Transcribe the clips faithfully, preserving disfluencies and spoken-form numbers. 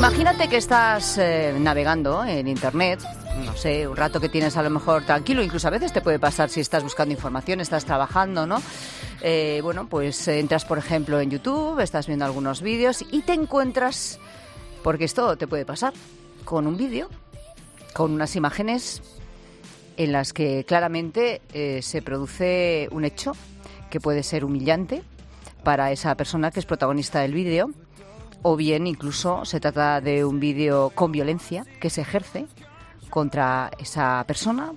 Imagínate que estás eh, navegando en Internet, no sé, un rato que tienes a lo mejor tranquilo, incluso a veces te puede pasar si estás buscando información, estás trabajando, ¿no? Eh, bueno, pues entras, por ejemplo, en YouTube, estás viendo algunos vídeos y te encuentras, porque esto te puede pasar, con un vídeo, con unas imágenes en las que claramente eh, se produce un hecho que puede ser humillante para esa persona que es protagonista del vídeo, o bien incluso se trata de un vídeo con violencia que se ejerce contra esa persona.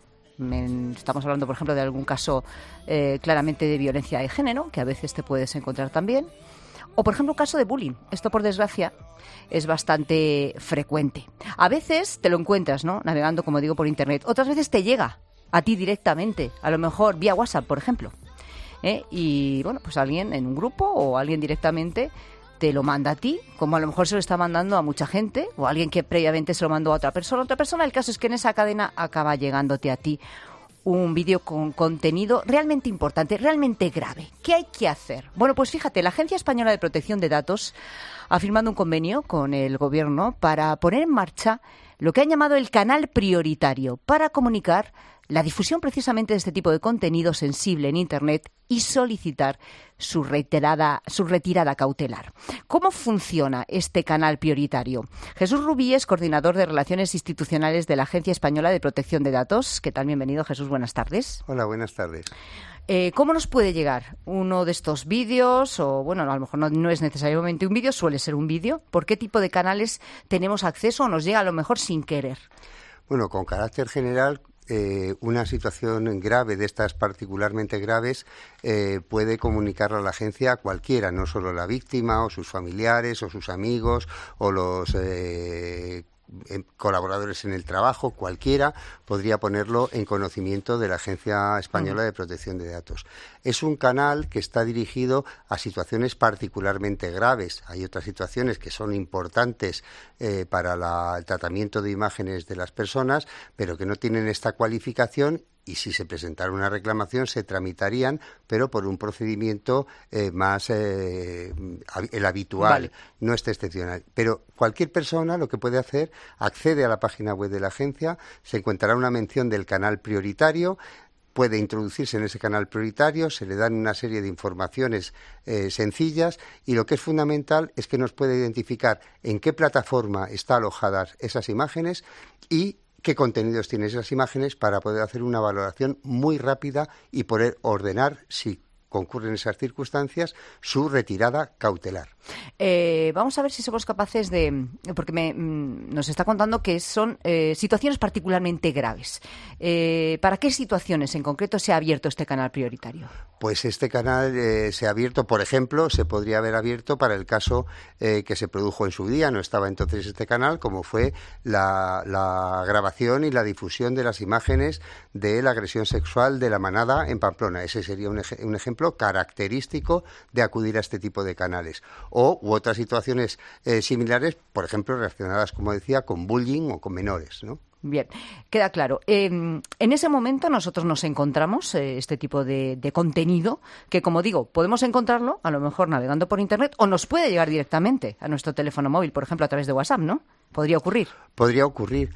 Estamos hablando, por ejemplo, de algún caso eh, claramente de violencia de género, que a veces te puedes encontrar también. O, por ejemplo, un caso de bullying. Esto, por desgracia, es bastante frecuente. A veces te lo encuentras, ¿no?, navegando, como digo, por Internet. Otras veces te llega a ti directamente, a lo mejor vía WhatsApp, por ejemplo. ¿Eh? Y, bueno, pues alguien en un grupo o alguien directamente te lo manda a ti, como a lo mejor se lo está mandando a mucha gente, o alguien que previamente se lo mandó a otra persona. Otra persona, el caso es que en esa cadena acaba llegándote a ti un vídeo con contenido realmente importante, realmente grave. ¿Qué hay que hacer? Bueno, pues fíjate, la Agencia Española de Protección de Datos ha firmado un convenio con el Gobierno para poner en marcha lo que han llamado el canal prioritario para comunicar la difusión precisamente de este tipo de contenido sensible en Internet y solicitar su reiterada, su retirada cautelar. ¿Cómo funciona este canal prioritario? Jesús Rubí es coordinador de Relaciones Institucionales de la Agencia Española de Protección de Datos. ¿Qué tal? Bienvenido, Jesús. Buenas tardes. Hola, buenas tardes. Eh, ¿Cómo nos puede llegar uno de estos vídeos? O, bueno, a lo mejor no, no es necesariamente un vídeo, suele ser un vídeo. ¿Por qué tipo de canales tenemos acceso o nos llega a lo mejor sin querer? Bueno, con carácter general, Eh, una situación grave de estas particularmente graves eh, puede comunicarlo a la agencia a cualquiera, no solo la víctima o sus familiares o sus amigos o los eh, colaboradores en el trabajo, cualquiera podría ponerlo en conocimiento de la Agencia Española de Protección de Datos. Es un canal que está dirigido a situaciones particularmente graves. Hay otras situaciones que son importantes eh, para la, el tratamiento de imágenes de las personas, pero que no tienen esta cualificación. Y si se presentara una reclamación, se tramitarían, pero por un procedimiento eh, más eh, el habitual, vale. No este excepcional. Pero cualquier persona lo que puede hacer, accede a la página web de la agencia, se encontrará una mención del canal prioritario, puede introducirse en ese canal prioritario, se le dan una serie de informaciones eh, sencillas y lo que es fundamental es que nos puede identificar en qué plataforma están alojadas esas imágenes y qué contenidos tienen esas imágenes para poder hacer una valoración muy rápida y poder ordenar, si concurren esas circunstancias, su retirada cautelar. Eh, vamos a ver si somos capaces de... Porque me, nos está contando que son eh, situaciones particularmente graves. Eh, ¿Para qué situaciones en concreto se ha abierto este canal prioritario? Pues este canal eh, se ha abierto, por ejemplo, se podría haber abierto para el caso eh, que se produjo en su día, no estaba entonces este canal, como fue la, la grabación y la difusión de las imágenes de la agresión sexual de la manada en Pamplona. Ese sería un, ej- un ejemplo característico de acudir a este tipo de canales. O u otras situaciones eh, similares, por ejemplo, relacionadas, como decía, con bullying o con menores, ¿no? Bien, queda claro. Eh, en ese momento nosotros nos encontramos eh, este tipo de, de contenido que, como digo, podemos encontrarlo a lo mejor navegando por Internet o nos puede llegar directamente a nuestro teléfono móvil, por ejemplo, a través de WhatsApp, ¿no? ¿Podría ocurrir? Podría ocurrir.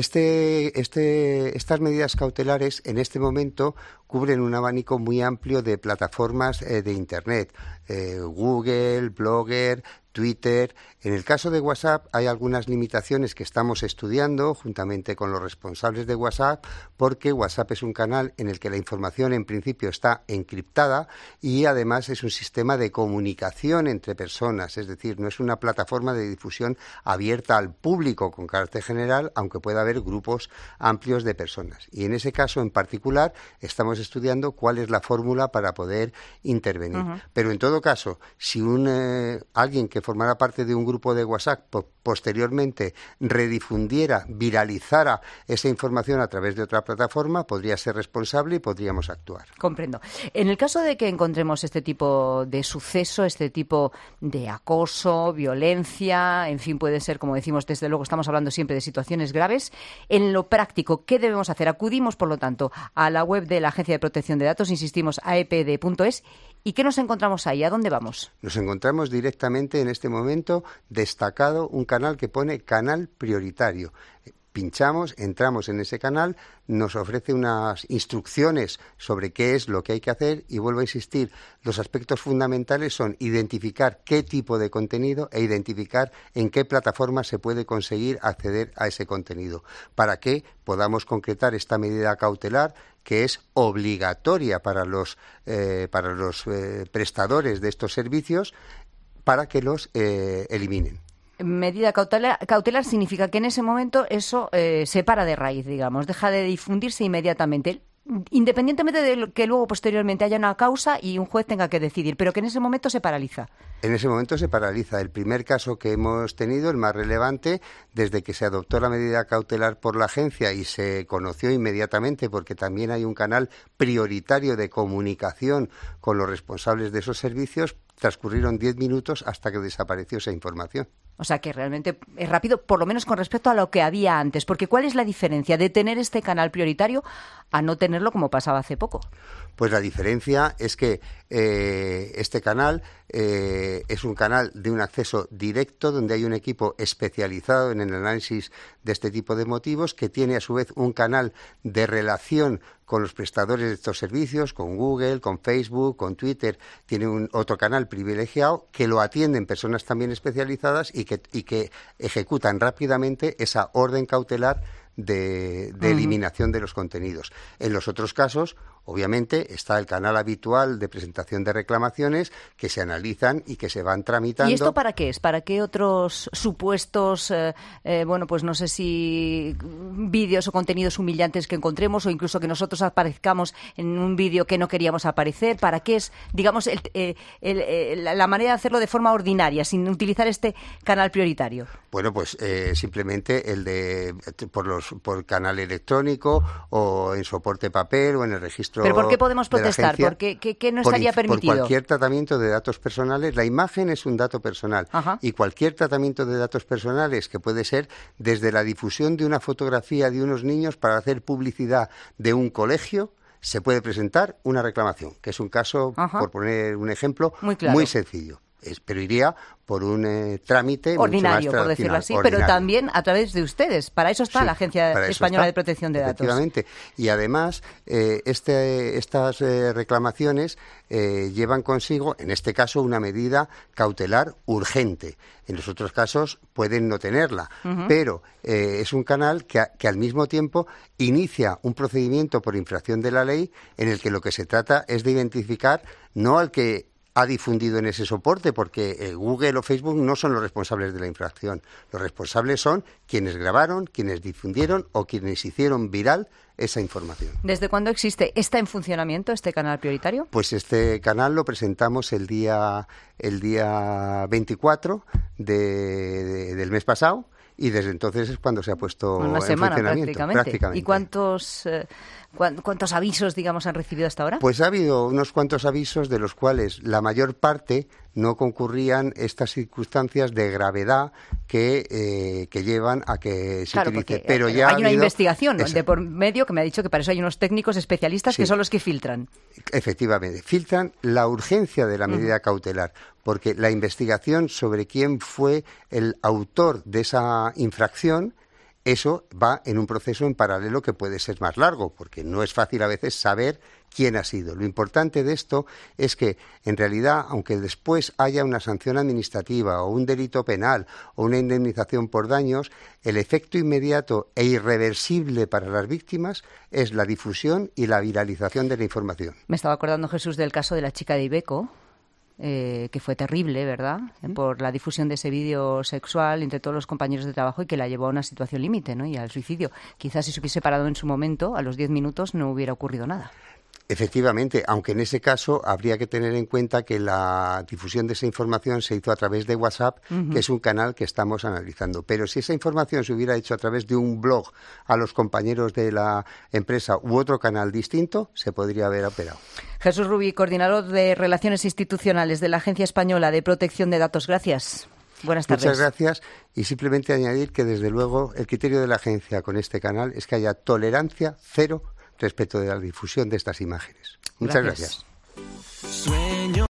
Este, este, estas medidas cautelares en este momento cubren un abanico muy amplio de plataformas eh, de Internet. Eh, Google, Blogger, Twitter. En el caso de WhatsApp hay algunas limitaciones que estamos estudiando juntamente con los responsables de WhatsApp, porque WhatsApp es un canal en el que la información en principio está encriptada y además es un sistema de comunicación entre personas, es decir, no es una plataforma de difusión abierta al público con carácter general, aunque pueda haber grupos amplios de personas. Y en ese caso en particular estamos estudiando cuál es la fórmula para poder intervenir. Uh-huh. Pero en todo caso, si un eh, alguien que formara parte de un grupo de WhatsApp po- posteriormente redifundiera, viralizara esa información a través de otra plataforma, podría ser responsable y podríamos actuar. Comprendo. En el caso de que encontremos este tipo de suceso, este tipo de acoso, violencia, en fin, puede ser, como decimos, desde luego estamos hablando siempre de situaciones graves, en lo práctico, ¿qué debemos hacer? Acudimos, por lo tanto, a la web de la Agencia de Protección de Datos, insistimos, a e p d punto es, ¿Y qué nos encontramos ahí? ¿A dónde vamos? Nos encontramos directamente en este momento destacado un canal que pone canal prioritario. Pinchamos, entramos en ese canal, nos ofrece unas instrucciones sobre qué es lo que hay que hacer y vuelvo a insistir, los aspectos fundamentales son identificar qué tipo de contenido e identificar en qué plataforma se puede conseguir acceder a ese contenido, para que podamos concretar esta medida cautelar que es obligatoria para los, eh, para los eh, prestadores de estos servicios para que los eh, eliminen. Medida cautelar, cautelar significa que en ese momento eso eh, se para de raíz, digamos, deja de difundirse inmediatamente, independientemente de que luego posteriormente haya una causa y un juez tenga que decidir, pero que en ese momento se paraliza. En ese momento se paraliza. El primer caso que hemos tenido, el más relevante, desde que se adoptó la medida cautelar por la agencia y se conoció inmediatamente, porque también hay un canal prioritario de comunicación con los responsables de esos servicios, transcurrieron diez minutos hasta que desapareció esa información. O sea que realmente es rápido, por lo menos con respecto a lo que había antes. Porque ¿cuál es la diferencia de tener este canal prioritario a no tenerlo como pasaba hace poco? Pues la diferencia es que eh, este canal eh, es un canal de un acceso directo donde hay un equipo especializado en el análisis de este tipo de motivos que tiene a su vez un canal de relación con los prestadores de estos servicios, con Google, con Facebook, con Twitter. Tiene un otro canal privilegiado que lo atienden personas también especializadas y que, y que ejecutan rápidamente esa orden cautelar de, de eliminación de los contenidos. En los otros casos, obviamente, está el canal habitual de presentación de reclamaciones que se analizan y que se van tramitando. ¿Y esto para qué es? ¿Para qué otros supuestos, eh, eh, bueno, pues no sé si vídeos o contenidos humillantes que encontremos o incluso que nosotros aparezcamos en un vídeo que no queríamos aparecer? ¿Para qué es, digamos, el, el, el, el, la manera de hacerlo de forma ordinaria, sin utilizar este canal prioritario? Bueno, pues eh, simplemente el de por los por canal electrónico o en soporte papel o en el registro. ¿Pero por qué podemos protestar? ¿Por qué, qué, qué no estaría por, permitido? Por cualquier tratamiento de datos personales. La imagen es un dato personal. Ajá. Y cualquier tratamiento de datos personales, que puede ser desde la difusión de una fotografía de unos niños para hacer publicidad de un colegio, se puede presentar una reclamación, que es un caso, Ajá. por poner un ejemplo, muy, claro. muy sencillo. Es, pero iría por un eh, trámite ordinario, mucho más por decirlo así, ordinario. pero también a través de ustedes. Para eso está sí, la Agencia Española está, de Protección de Datos. Efectivamente. Y además, eh, este, estas eh, reclamaciones eh, llevan consigo, en este caso, una medida cautelar urgente. En los otros casos pueden no tenerla, uh-huh. pero eh, es un canal que, a, que al mismo tiempo inicia un procedimiento por infracción de la ley en el que lo que se trata es de identificar no al que ha difundido en ese soporte, porque eh, Google o Facebook no son los responsables de la infracción. Los responsables son quienes grabaron, quienes difundieron o quienes hicieron viral esa información. ¿Desde cuándo existe? ¿Está en funcionamiento este canal prioritario? Pues este canal lo presentamos el día el día veinticuatro de, de, del mes pasado. Y desde entonces es cuando se ha puesto Una en semana, funcionamiento. Prácticamente. prácticamente. ¿Y cuántos, eh, cuántos avisos, digamos, han recibido hasta ahora? Pues ha habido unos cuantos avisos, de los cuales la mayor parte no concurrían estas circunstancias de gravedad que, eh, que llevan a que se claro, utilice. Porque, Pero eh, ya hay ha una habido... investigación Esa... de por medio que me ha dicho que para eso hay unos técnicos especialistas sí. que son los que filtran. Efectivamente, filtran la urgencia de la medida uh-huh. cautelar, porque la investigación sobre quién fue el autor de esa infracción, eso va en un proceso en paralelo que puede ser más largo, porque no es fácil a veces saber quién ha sido. Lo importante de esto es que, en realidad, aunque después haya una sanción administrativa o un delito penal o una indemnización por daños, el efecto inmediato e irreversible para las víctimas es la difusión y la viralización de la información. Me estaba acordando, Jesús, del caso de la chica de Ibeco, Eh, que fue terrible, ¿verdad?, ¿Mm? por la difusión de ese vídeo sexual entre todos los compañeros de trabajo y que la llevó a una situación límite, ¿no?, y al suicidio. Quizás si se hubiese parado en su momento, a los diez minutos no hubiera ocurrido nada. Efectivamente, aunque en ese caso habría que tener en cuenta que la difusión de esa información se hizo a través de WhatsApp, uh-huh. que es un canal que estamos analizando. Pero si esa información se hubiera hecho a través de un blog a los compañeros de la empresa u otro canal distinto, se podría haber operado. Jesús Rubí, coordinador de Relaciones Institucionales de la Agencia Española de Protección de Datos. Gracias. Buenas tardes. Muchas gracias. Y simplemente añadir que, desde luego, el criterio de la agencia con este canal es que haya tolerancia cero respecto de la difusión de estas imágenes. Muchas gracias. gracias.